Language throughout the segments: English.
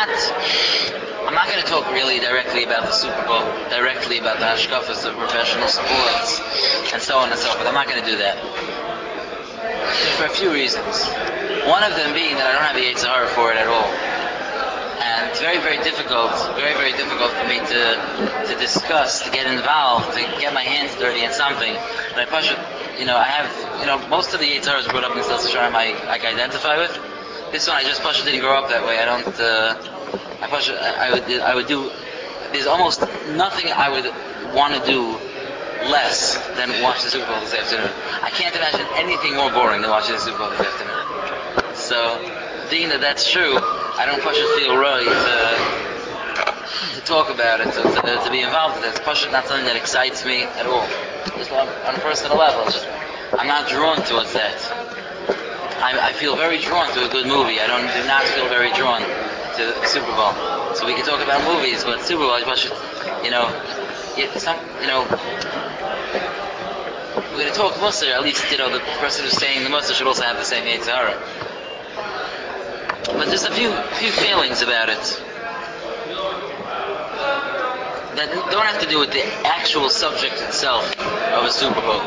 not going to talk really directly about the Super Bowl, directly about the hashkafas of professional sports, and so on and so forth. I'm not going to do that for a few reasons. One of them being that I don't have the Yetzer Hara for it at all. And it's very, very difficult for me to discuss, to get involved, to get my hands dirty in something. But I push it, I have, most of the Yetzer Haras brought up in Stilsa Sharm I identify with. This one I just push it, didn't grow up that way. I would do, there's almost nothing I would want to do less than watch the Super Bowl this afternoon. I can't imagine anything more boring than watching the Super Bowl this afternoon. So, being that that's true, I don't feel right to talk about it, to be involved with it. It's not something that excites me at all. Just on a personal level, I'm not drawn towards that. I feel very drawn to a good movie. I do not feel very drawn to the Super Bowl. So we can talk about movies, but Super Bowl, we're going to talk Musar. At least, the person who's saying the Musar should also have the same Yetzer Hara. But there's a few feelings about it that don't have to do with the actual subject itself of a Super Bowl.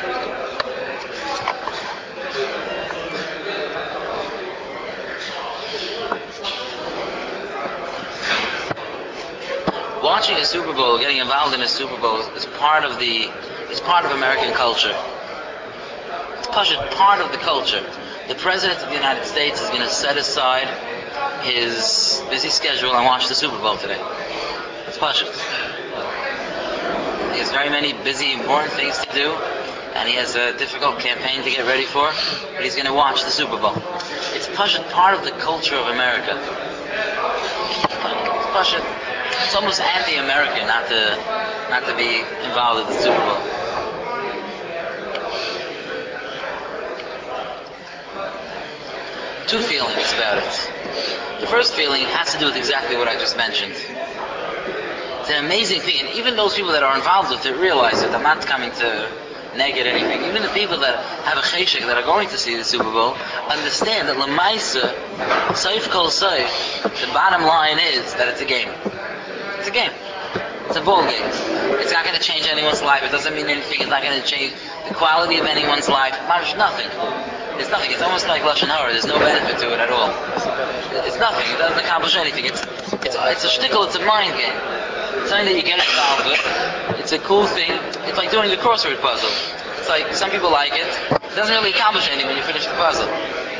Watching a Super Bowl, getting involved in a Super Bowl is part of American culture. It's part of the culture. The President of the United States is going to set aside his busy schedule and watch the Super Bowl today. It's Pashut. He has very many busy, important things to do, and he has a difficult campaign to get ready for, but he's going to watch the Super Bowl. It's Pashut, part of the culture of America. It's Pashut. It's almost anti-American not to be involved with the Super Bowl. Two feelings about it. The first feeling has to do with exactly what I just mentioned. It's an amazing thing, and even those people that are involved with it realize it. I'm not coming to negate anything. Even the people that have a cheshek that are going to see the Super Bowl understand that Lamaisa, Saif Kol Saif, the bottom line is that it's a game. It's a game. It's a ball game. It's not going to change anyone's life. It doesn't mean anything. It's not going to change the quality of anyone's life. Nothing. It's nothing. It's almost like Lashon Hara. There's no benefit to it at all. It's nothing. It doesn't accomplish anything. It's a shtickle. It's a mind game. It's something that you get involved with. It's a cool thing. It's like doing the crossword puzzle. It's like some people like it. It doesn't really accomplish anything when you finish the puzzle.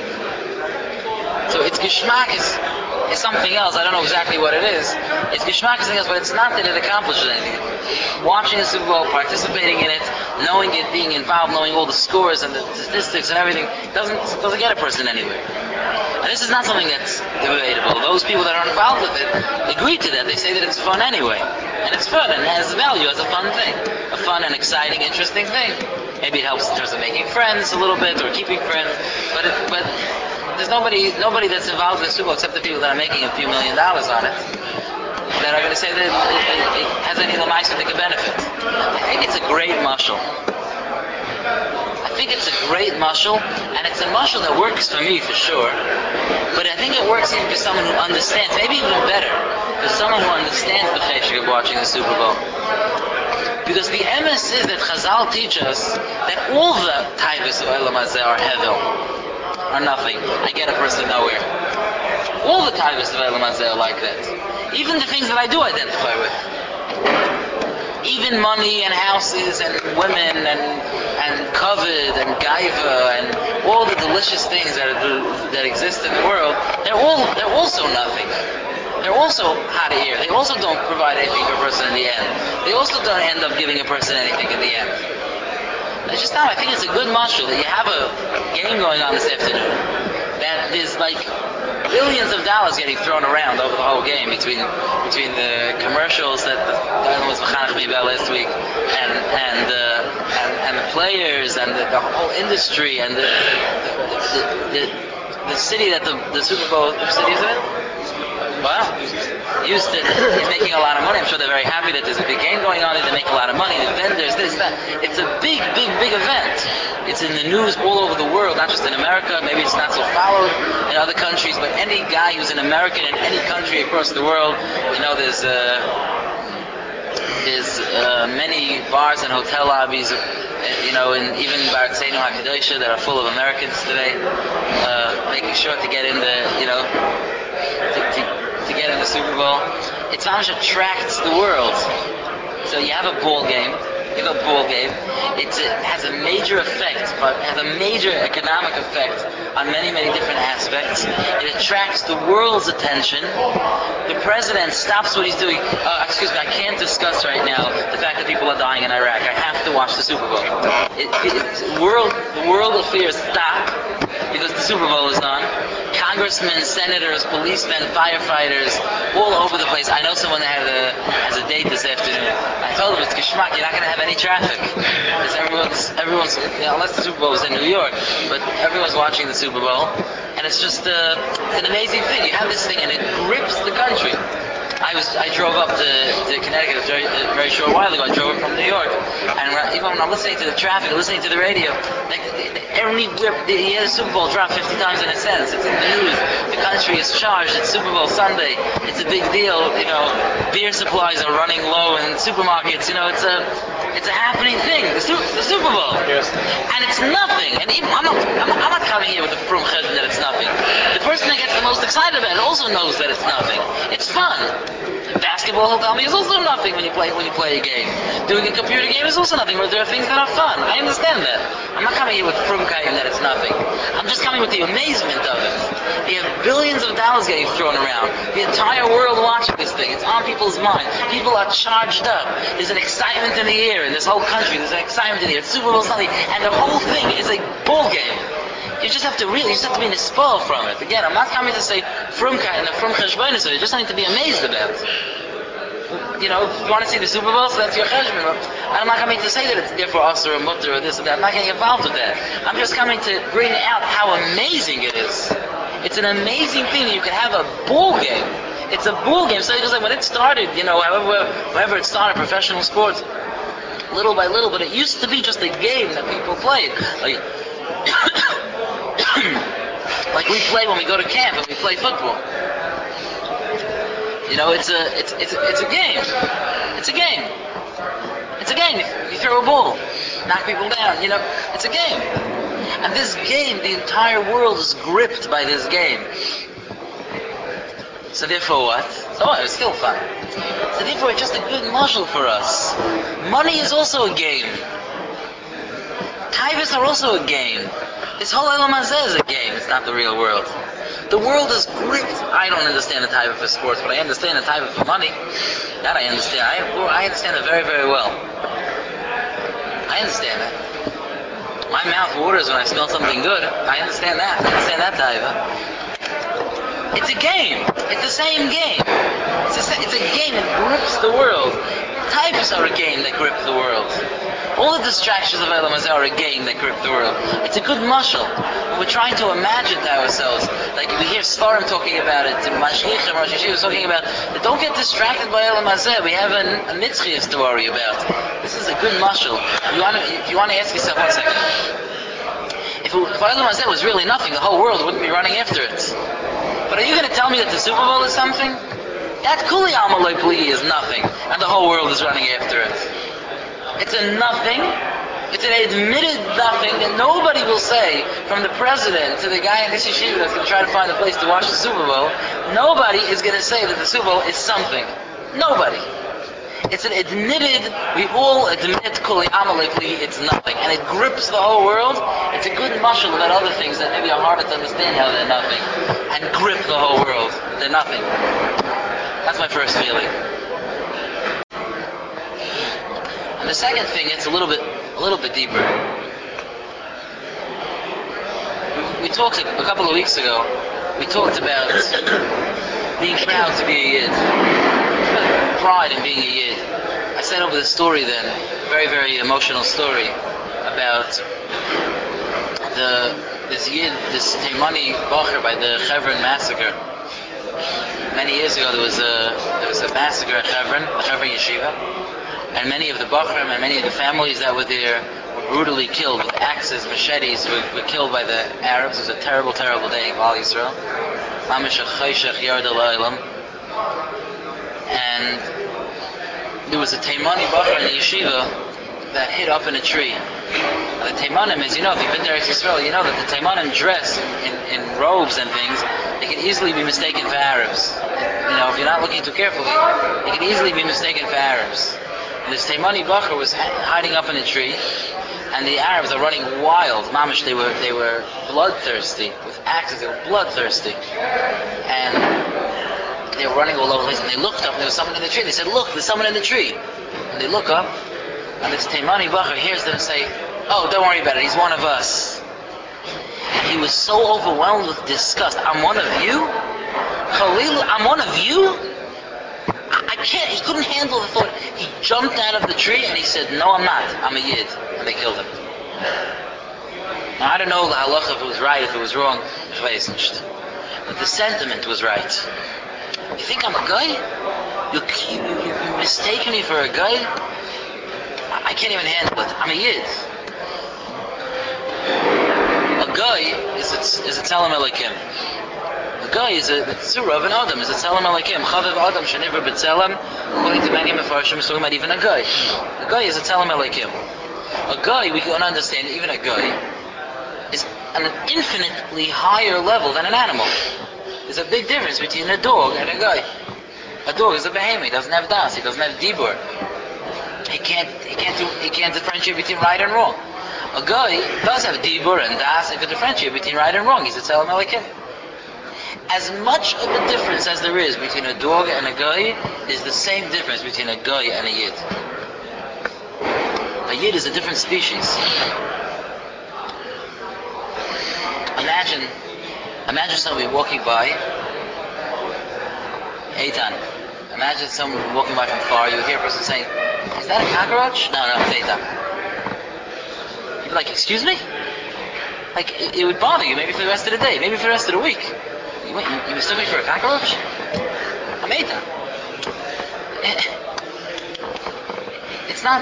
So its geschmack is something else. I don't know exactly what it is. Its geschmack is something else, but it's not that it accomplishes anything. Watching the Super Bowl, participating in it, knowing it, being involved, knowing all the scores and the statistics and everything, doesn't get a person anywhere. And this is not something that's debatable. Those people that are involved with it agree to that. They say that it's fun anyway. And it's fun and has value as a fun thing. A fun and exciting, interesting thing. Maybe it helps in terms of making friends a little bit or keeping friends. But there's nobody that's involved in the Super Bowl except the people that are making a few $1 million on it that are going to say that it has any lamaistic benefit. I think it's a great mashal. And it's a mashal that works for me for sure. But I think it works even for someone who understands, maybe even better, for someone who understands the cheshek of watching the Super Bowl. Because the emes is that Chazal teach us that all the taivos of Olam Hazeh are hevel. Or nothing. I get a person nowhere. All the taivos of Olam Hazeh are like that. Even the things that I do identify with. Even money and houses and women and kavod and gaiva and all the delicious things that exist in the world, they're also nothing. They're also hot air. They also don't provide anything for a person in the end. They also don't end up giving a person anything in the end. It's just not. I think it's a good mashal that you have a game going on this afternoon that there's like billions of dollars getting thrown around over the whole game between the commercials that the guy was mechanech me about last week and the players and the whole industry and the city that the Super Bowl, which city is it? Wow. Houston is making a lot of money. I'm sure they're very happy that there's a big game going on and they make a lot of money. The vendors, this, that. It's a big event. it's in the news all over the world, not just in America. Maybe it's not so followed in other countries, but any guy who's an American in any country across the world, there's many bars and hotel lobbies, and even Baratzeinu HaKadosha that are full of Americans today, making sure to get in to get in the Super Bowl. It's how much attracts the world. So you have a ball game. It has a major effect, but has a major economic effect on many, many different aspects. It attracts the world's attention. The president stops what he's doing. Excuse me, I can't discuss right now the fact that people are dying in Iraq. I have to watch the Super Bowl. The world affairs stop because the Super Bowl is on. Congressmen, senators, policemen, firefighters, all over the place. I know someone that has a date this afternoon. I told him it's geschmack. You're not going to have any traffic because everyone's unless the Super Bowl is in New York, but everyone's watching the Super Bowl, and it's just an amazing thing. You have this thing, and it grips the country. I drove up to Connecticut a very short while ago. I drove up from New York, and even when I'm listening to the traffic, listening to the radio, you hear the Super Bowl drop 50 times in a sentence. It's in the news. The country is charged. It's Super Bowl Sunday. It's a big deal. Beer supplies are running low in supermarkets. It's a happening thing. The Super Bowl, yes. And it's nothing. And even I'm not coming here with the frum chesed that it's nothing. The person that gets the most excited about it also knows that it's nothing. It's fun. Basketball, he'll tell me, is also nothing when you play a game. Doing a computer game is also nothing, but there are things that are fun. I understand that. I'm not coming here with frumkayim that it's nothing. I'm just coming with the amazement of it. You have billions of dollars getting thrown around. The entire world watching this thing. It's on people's mind. People are charged up. There's an excitement in the air in this whole country. There's an excitement in the air. It's Super Bowl Sunday, and the whole thing is a ball game. You just have to be in a spoil from it. Again, I'm not coming to say frumkayim and frum cheshbonis. You just need to be amazed about it. If you want to see the Super Bowl, so that's your cheshbon. I'm not coming to say that it's therefore usher or mutter or this or that. I'm not getting involved with that. I'm just coming to bring out how amazing it is. It's an amazing thing that you can have a ball game. It's a ball game. So because when it started, however it started, professional sports, little by little, but it used to be just a game that people played. Like we play when we go to camp and we play football. It's a game. It's a game. It's a game. You throw a ball, knock people down. It's a game. And this game, the entire world is gripped by this game. So therefore what? It's still fun. So therefore it's just a good muscle for us. Money is also a game. Taivas are also a game. This whole Elam Hazeh is a game. It's not the real world. The world is gripped. I don't understand the type for sports, but I understand the type for money. That I understand. I understand it very, very well. I understand it. My mouth waters when I smell something good. I understand that. I understand that type. It's a game. It's the same game. It's a game that grips the world. Types are a game that grip the world. All the distractions of Elam Hazeh are a game that grip the world. It's a good mashal. We're trying to imagine to ourselves, like we hear Svarim talking about it, Mashiach and Rosh Hashiva talking about, don't get distracted by Elam Hazeh. We have a Nitzchias to worry about. This is a good mashal. If you want to ask yourself, one second. If Elam Hazeh was really nothing, the whole world wouldn't be running after it. But are you going to tell me that the Super Bowl is something? That Kuli Amalei Pli is nothing, and the whole world is running after it. It's a nothing. It's an admitted nothing that nobody will say, from the president to the guy in this yeshiva that's going to try to find a place to watch the Super Bowl. Nobody is going to say that the Super Bowl is something. Nobody. It's an admitted, we all admit Kuli Amalei Pli, it's nothing. And it grips the whole world. It's a good mashal about other things that maybe are harder to understand how they're nothing. And grip the whole world. They're nothing. That's my first feeling. And the second thing, it's a little bit deeper. We talked a couple of weeks ago. We talked about being proud to be a Yid, pride in being a Yid. I said over the story then, very, very emotional story about this Yid, this Taimani Bocher by the Chevron massacre. Many years ago there was a massacre at Chevron, the Chevron Yeshiva, and many of the Bochrim and many of the families that were there were brutally killed with axes, machetes, were killed by the Arabs. It was a terrible, terrible day in Klal Yisrael. Mamish Chayshach Yard al-Olam. And there was a Taimani Bachar in the yeshiva that hid up in a tree. The Taimanim, as you know, if you've been to Eretz Yisrael, you know that the Taimanim dress in robes and things. They can easily be mistaken for Arabs. If you're not looking too carefully, they can easily be mistaken for Arabs. And this Taimani Bachar was hiding up in a tree, and the Arabs are running wild. Mamish, they were bloodthirsty with axes. They were bloodthirsty, and they were running all over the place. And they looked up, and there was someone in the tree. They said, "Look, there's someone in the tree." And they look up, and this Taimani Bachar hears them say, "Oh, don't worry about it. He's one of us." And he was so overwhelmed with disgust. "I'm one of you? Khalil, I'm one of you? I can't." He couldn't handle the thought. He jumped out of the tree and he said, "No, I'm not. I'm a Yid." And they killed him. Now, I don't know the halacha, if it was right, if it was wrong. But the sentiment was right. You think I'm a guy? You mistake me for a guy? I can't even handle it. I'm a Yid. A guy is a Tzelem Elokim. A guy is a surah of an Adam, is a Tzelem Elokim. Chaviv Adam Sheniver B'Tzelem. According to many Mefarshim, we're talking about even a guy. A guy is a Tzelem Elokim. A guy, we can understand, even a guy, is on an infinitely higher level than an animal. There's a big difference between a dog and a guy. A dog is a behemoth. He doesn't have das. He doesn't have dibur. He can't differentiate between right and wrong. A guy does have dibur and das. He can differentiate between right and wrong. He's a Tzelem Elokim. As much of a difference as there is between a dog and a guy is the same difference between a guy and a Yid. A Yid is a different species. Imagine somebody walking by. Eitan. Imagine someone walking by from far. You hear a person saying, "Is that a cockroach?" No, it's Eitan. You'd be like, "Excuse me?" Like, it would bother you maybe for the rest of the day, maybe for the rest of the week. You mistook me for a cockroach? I'm Eitan. It's not...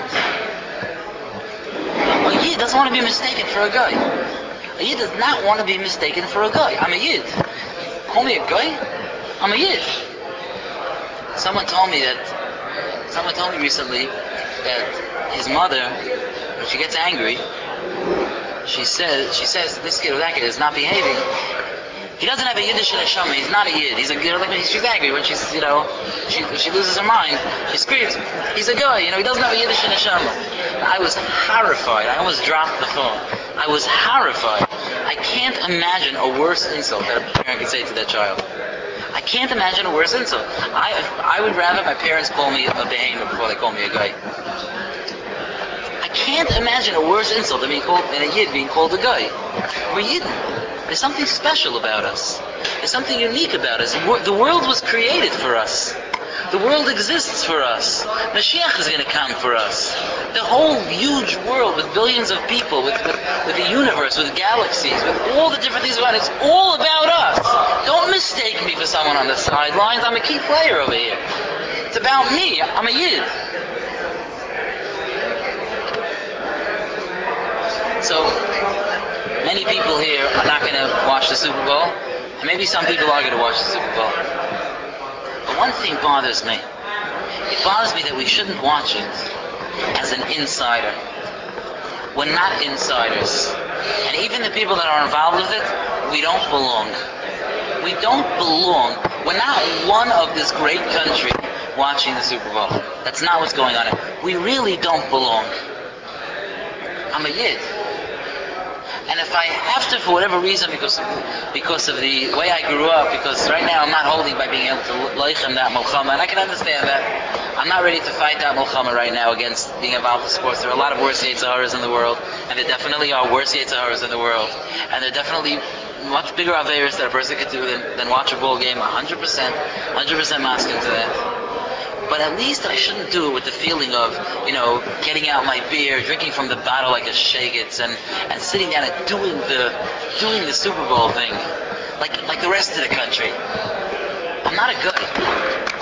A Yid doesn't want to be mistaken for a guy. A Yid does not want to be mistaken for a guy. I'm a Yid. Call me a guy? I'm a Yid. Someone told me recently that his mother, when she gets angry, she says this kid or that kid is not behaving. He doesn't have a Yiddish neshama. He's not a Yid. She's angry when she loses her mind. She screams, "He's a guy, he doesn't have a Yiddish neshama." I was horrified. I almost dropped the phone. I was horrified. I can't imagine a worse insult that a parent could say to their child. I can't imagine a worse insult. I would rather my parents call me a behemoth before they call me a guy. I can't imagine a worse insult than a Yid being called a guy. We're Yidden. There's something special about us. There's something unique about us. The world was created for us. The world exists for us. Mashiach is going to come for us. The whole huge world with billions of people, with the universe, with galaxies, with all the different things about it, it's all about us. Don't mistake me for someone on the sidelines. I'm a key player over here. It's about me. I'm a Yid. So, many people here are not going to watch the Super Bowl, and maybe some people are going to watch the Super Bowl. But one thing bothers me. It bothers me that we shouldn't watch it as an insider. We're not insiders. And even the people that are involved with it, we don't belong. We don't belong. We're not one of this great country watching the Super Bowl. That's not what's going on. We really don't belong. I'm a Yid. And if I have to, for whatever reason, because of the way I grew up, because right now I'm not holding by being able to leichem that Milchama, and I can understand that. I'm not ready to fight that Milchama right now against being involved in sports. There are a lot of worse Yetzaharas in the world, and there definitely are worse Yetzaharas in the world, and there are definitely much bigger Averis that a person could do than watch a ball game. 100% masking to that. But at least I shouldn't do it with the feeling of, getting out my beer, drinking from the bottle like a shagets, and sitting down and doing the Super Bowl thing, like the rest of the country. I'm not a guy.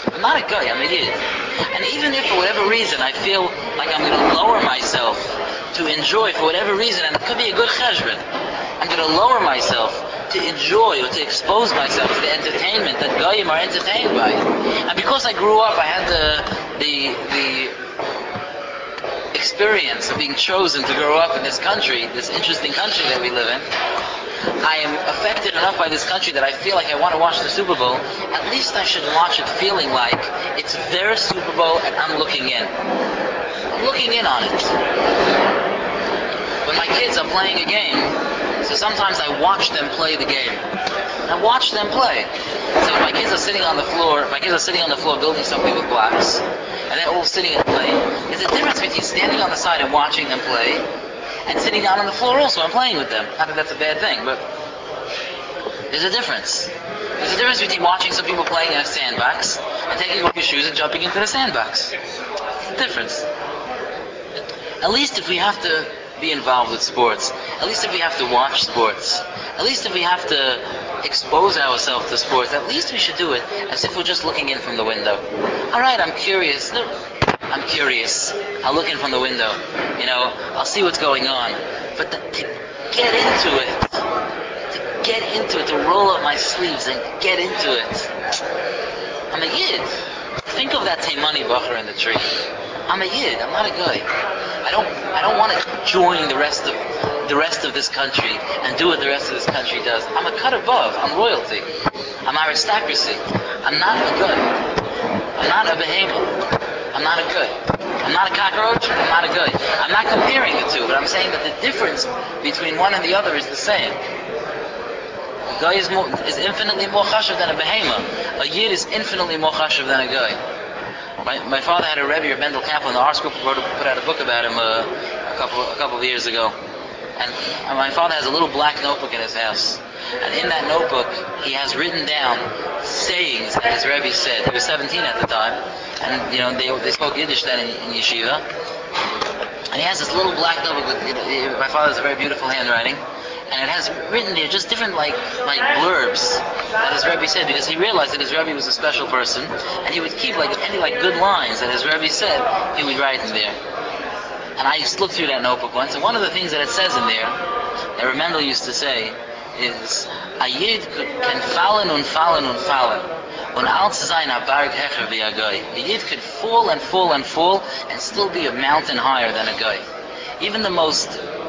I'm a Yid. And even if for whatever reason I feel like I'm going to lower myself to enjoy for whatever reason, and it could be a good cheshbon. I'm going to lower myself to enjoy or to expose myself to the entertainment that Goyim are entertained by. And because I grew up, I had the experience of being chosen to grow up in this country, this interesting country that we live in. I am affected enough by this country that I feel like I want to watch the Super Bowl. At least I should watch it feeling like it's their Super Bowl and I'm looking in. I'm looking in on it. When my kids are playing a game, so sometimes I watch them play the game. I watch them play. So if my kids are sitting on the floor, building something with blocks, and they're all sitting and playing, there's a difference between standing on the side and watching them play, and sitting down on the floor also and playing with them. Not that that's a bad thing, but there's a difference. There's a difference between watching some people playing in a sandbox and taking off your shoes and jumping into the sandbox. It's a difference. At least if we have to be involved with sports, at least if we have to watch sports, at least if we have to expose ourselves to sports, at least we should do it as if we're just looking in from the window. Alright, I'm curious. I'll look in from the window. I'll see what's going on. But to get into it, to roll up my sleeves and get into it. I'm a yid. Think of that Taimani Bacher in the tree. I'm a yid. I'm not a guy. I don't want to join the rest of this country and do what the rest of this country does. I'm a cut above. I'm royalty. I'm aristocracy. I'm not a guy. I'm not a behemoth. I'm not a guy. I'm not a cockroach. I'm not a guy. I'm not comparing the two, but I'm saying that the difference between one and the other is the same. A guy is infinitely more chashuv than a behemoth. A yid is infinitely more chashuv than a guy. My father had a Rebbe, Mendel Kaplan, the art group put out a book about him a couple of years ago. And my father has a little black notebook in his house. And in that notebook, he has written down sayings that his Rebbe said. He was 17 at the time. And, they spoke Yiddish then in yeshiva. And he has this little black notebook with, my father has a very beautiful handwriting. And it has written there just different like blurbs that his Rebbe said, because he realized that his Rebbe was a special person, and he would keep any good lines that his Rebbe said, he would write in there. And I just looked through that notebook once, and one of the things that it says in there, that Mendel used to say, is a Yid can fallen und fallen und fallen, und als sein a Berg hecher wie a guy. A Yid could fall and fall and fall, and still be a mountain higher than a guy. Even the most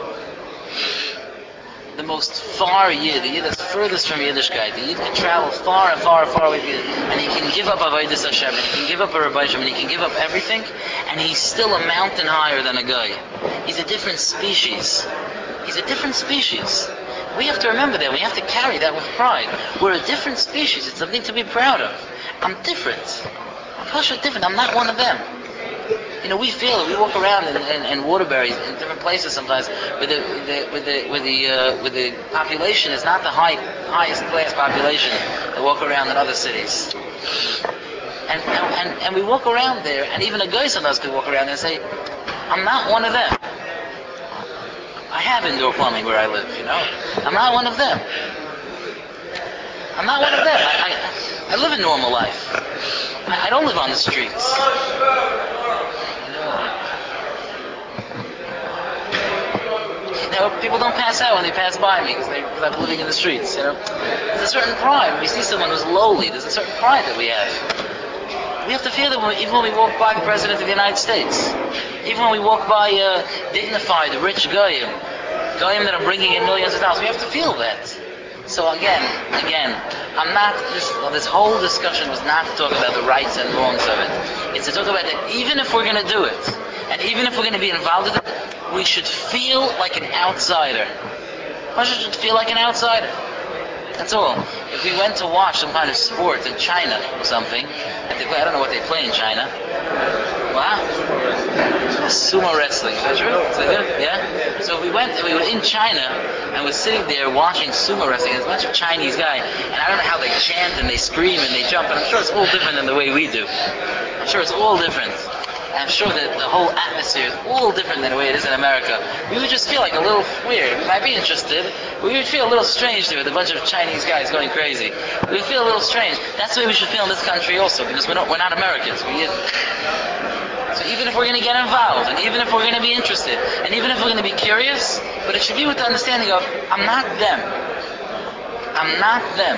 far Yid, the Yid that's furthest from Yiddishkeit, the Yid can travel far and far and far away, and he can give up Avodas Hashem, and he can give up a Rabbi Shem, and he can give up everything, and he's still a mountain higher than a guy. He's a different species. He's a different species. We have to remember that. We have to carry that with pride. We're a different species. It's something to be proud of. I'm different. I'm Pasha different. I'm not one of them. We feel it. We walk around in Waterbury, in different places sometimes, where the population is not the highest class population that walk around in other cities. And we walk around there, and even a guy sometimes could walk around there and say, I'm not one of them. I have indoor plumbing where I live, I'm not one of them. I'm not one of them. I live a normal life. I don't live on the streets. People don't pass out when they pass by me because I'm living in the streets. There's a certain pride when we see someone who's lowly. There's a certain pride that we have. We have to feel that even when we walk by the President of the United States, even when we walk by dignified, rich goyim that are bringing in millions of dollars, we have to feel that. So again, I'm not. This whole discussion was not to talk about the rights and wrongs of it. It's to talk about that even if we're going to do it, and even if we're going to be involved with it, we should feel like an outsider. We should feel like an outsider. That's all. If we went to watch some kind of sport in China or something, I don't know what they play in China. What? Sumo wrestling. Is that true? Is that good? Yeah? So we were in China and we're sitting there watching sumo wrestling. There's a bunch of Chinese guys, and I don't know how they chant and they scream and they jump, and I'm sure it's all different than the way we do. I'm sure it's all different. I'm sure that the whole atmosphere is all different than the way it is in America. We would just feel like a little weird. We might be interested, but we would feel a little strange there with a bunch of Chinese guys going crazy. We would feel a little strange. That's the way we should feel in this country also, because we're not Americans. So even if we're going to get involved, and even if we're going to be interested, and even if we're going to be curious, but it should be with the understanding of, I'm not them. I'm not them.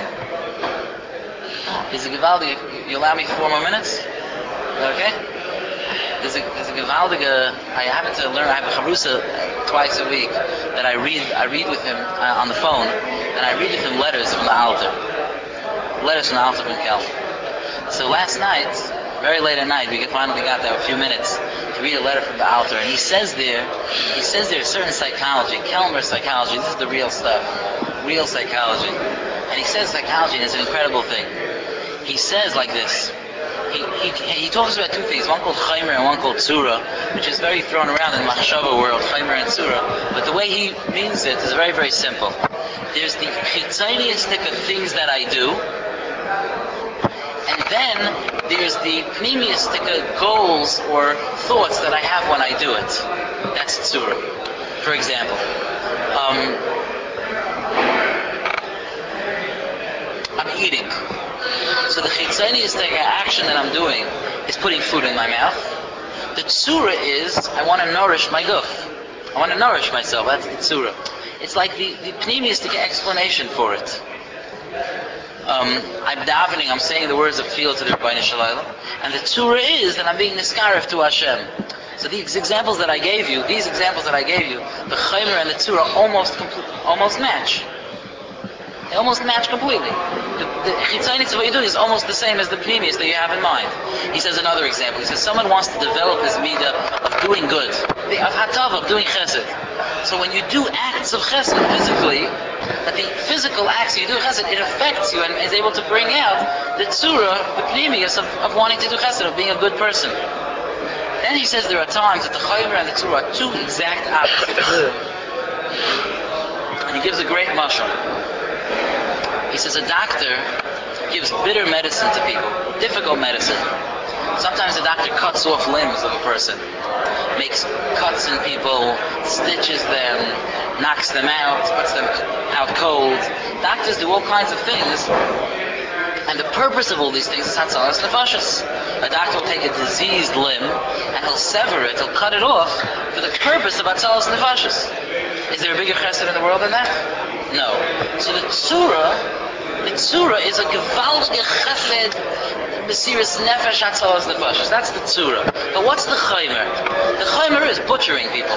Is it gewaldig? You allow me 4 more minutes? Okay? There's a gewaldige, I happen to learn, I have a chavrusa twice a week that I read with him on the phone, and I read with him letters from the Alter. Letters from the Alter from Kel. So last night, very late at night, we finally got there a few minutes to read a letter from the Alter, and he says there a certain psychology, Kelmer psychology, this is the real stuff, real psychology. And he says psychology, and it's an incredible thing. He says like this, he talks about 2 things, one called Chaimer and one called Tzura, which is very thrown around in the Machshava world, Chaimer and Tzura, but the way he means it is very, very simple. There's the chitzoniistic of things that I do, and then there's the pneumistic goals or thoughts that I have when I do it. That's Tzura. For example, I'm eating. So the chitzoniistic action that I'm doing is putting food in my mouth. The Tzura is, I want to nourish my guf. I want to nourish myself. That's the Tzura. It's like the pneumistic explanation for it. I'm davening, I'm saying the words of Tefillah to the Rebbeinu Shalom, and the Tzura is that I'm being niskaref to Hashem. So these examples that I gave you, the Chaimer and the Tzura almost match. They almost match completely. The chitzonius of what you do is almost the same as the pneumius that you have in mind. He says another example. He says someone wants to develop this midah of doing good, of hatav, of doing chesed. So when you do acts of chesed physically, that the physical acts you do chesed, it affects you and is able to bring out the tzura, the pneumius of wanting to do chesed, of being a good person. Then he says there are times that the chaymer and the tzura are 2 exact opposites. And he gives a great mashal. He says a doctor gives bitter medicine to people, difficult medicine. Sometimes the doctor cuts off limbs of a person, makes cuts in people, stitches them, knocks them out, puts them out cold. Doctors do all kinds of things, and the purpose of all these things is hatzalas nefashos. A doctor will take a diseased limb and he'll sever it, he'll cut it off for the purpose of hatzalas nefashos. Is there a bigger chesed in the world than that? No. So the tzura is a gewaltige chesed, mesiras nefesh hatzalas nefashos. That's the tzura. But what's the chaimer? The chaimer is butchering people.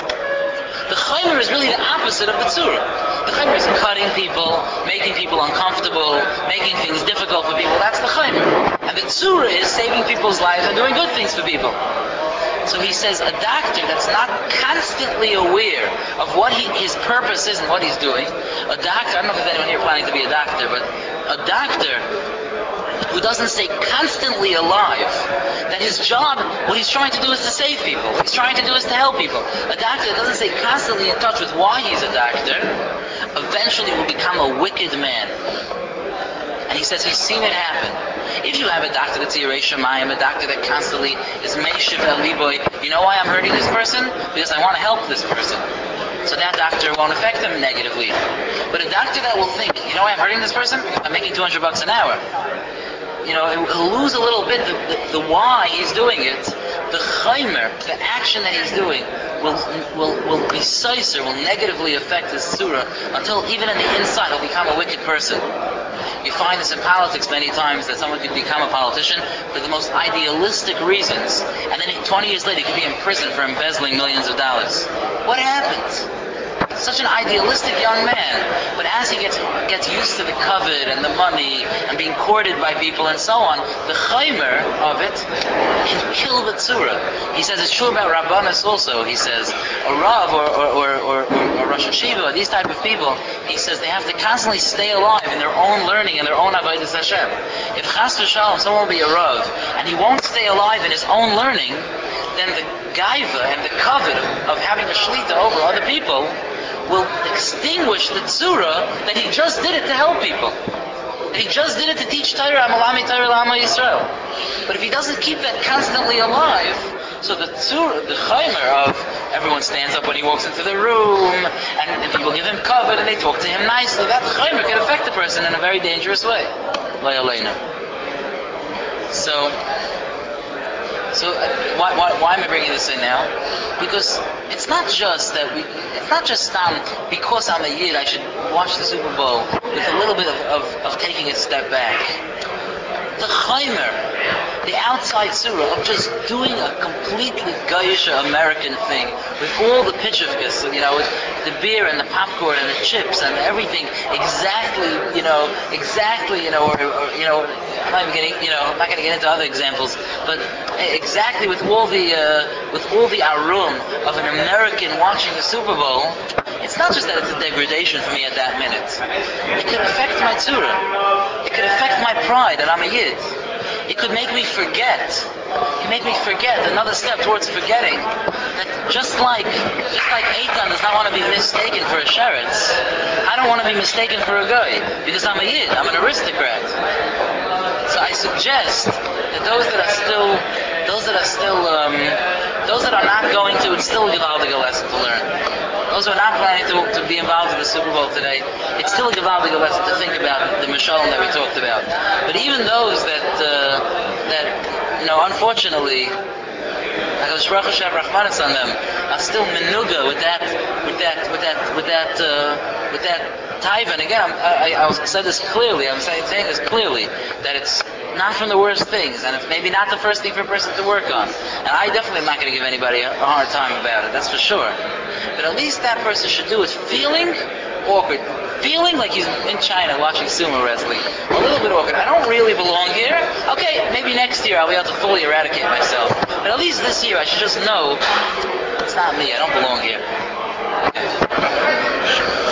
The chaimer is really the opposite of the tzura. The chaimer is cutting people, making people uncomfortable, making things difficult for people. That's the chaimer. And the tzura is saving people's lives and doing good things for people. So he says a doctor that's not constantly aware of what his purpose is and what he's doing, a doctor, I don't know if there's anyone here planning to be a doctor, but a doctor who doesn't stay constantly alive, that his job, what he's trying to do is to save people, what he's trying to do is to help people. A doctor that doesn't stay constantly in touch with why he's a doctor, eventually will become a wicked man. And he says he's seen it happen. If you have a doctor that's Yirei Shamayim, a doctor that constantly is Meishiv El Liboy, you know why I'm hurting this person? Because I want to help this person. So that doctor won't affect him negatively. But a doctor that will think, you know why I'm hurting this person? I'm making $200 an hour. You know, he'll lose a little bit the why he's doing it. The chaimer, the action that he's doing, will be sicer, will negatively affect his surah until even in the inside he'll become a wicked person. You find this in politics many times that someone could become a politician for the most idealistic reasons, and then 20 years later he could be in prison for embezzling millions of dollars. What happens? Such an idealistic young man, but as he gets used to the covet and the money and being courted by people and so on, the chaimer of it can kill the tzura. He says it's true about Rabbanis also. He says a Rav or Rosh Hashiva, these type of people, he says they have to constantly stay alive in their own learning and their own avodas Hashem. If Chas v'Shalom, someone will be a Rav and he won't stay alive in his own learning, then the gaiva and the covet of having a shlita over other people will extinguish the tzura that he just did it to help people. That he just did it to teach Torah, Amalami Torah L'Ama Yisrael. But if he doesn't keep that constantly alive, so the tzura, the chaimer of everyone stands up when he walks into the room, and people give him cover and they talk to him nicely, that chaimer can affect the person in a very dangerous way. So So why am I bringing this in now? Because it's not just that it's not just because I'm a Yid, I should watch the Super Bowl with a little bit of taking a step back. The Chaimer, the outside surah of just doing a completely Goyish American thing with all the pitchivkas, with the beer and the popcorn and the chips and everything exactly, I'm not even getting, I'm not going to get into other examples, but exactly with all the arum of an American watching the Super Bowl. It's not just that it's a degradation for me at that minute. It could affect my tzura. It could affect my pride that I'm a Yid. It could make me forget. It make me forget another step towards forgetting that just like Eitan does not want to be mistaken for a sheretz, I don't want to be mistaken for a guy because I'm a Yid. I'm an aristocrat. So I suggest that those that are not going to, it's still a gewaldige lesson to learn. Those who are not planning to be involved in the Super Bowl today, it's still a gewaldige lesson to think about the Mishalom that we talked about. But even those that unfortunately, HaKadosh Baruch Hu Rachmanis on them, are still menuga with that taiva. And again, I said this clearly. I'm saying this clearly that it's not from the worst things, and it's maybe not the first thing for a person to work on. And I definitely am not going to give anybody a hard time about it. That's for sure. But at least that person should do it feeling awkward. Feeling like he's in China watching sumo wrestling. A little bit awkward. I don't really belong here. Okay, maybe next year I'll be able to fully eradicate myself. But at least this year I should just know it's not me. I don't belong here. Okay.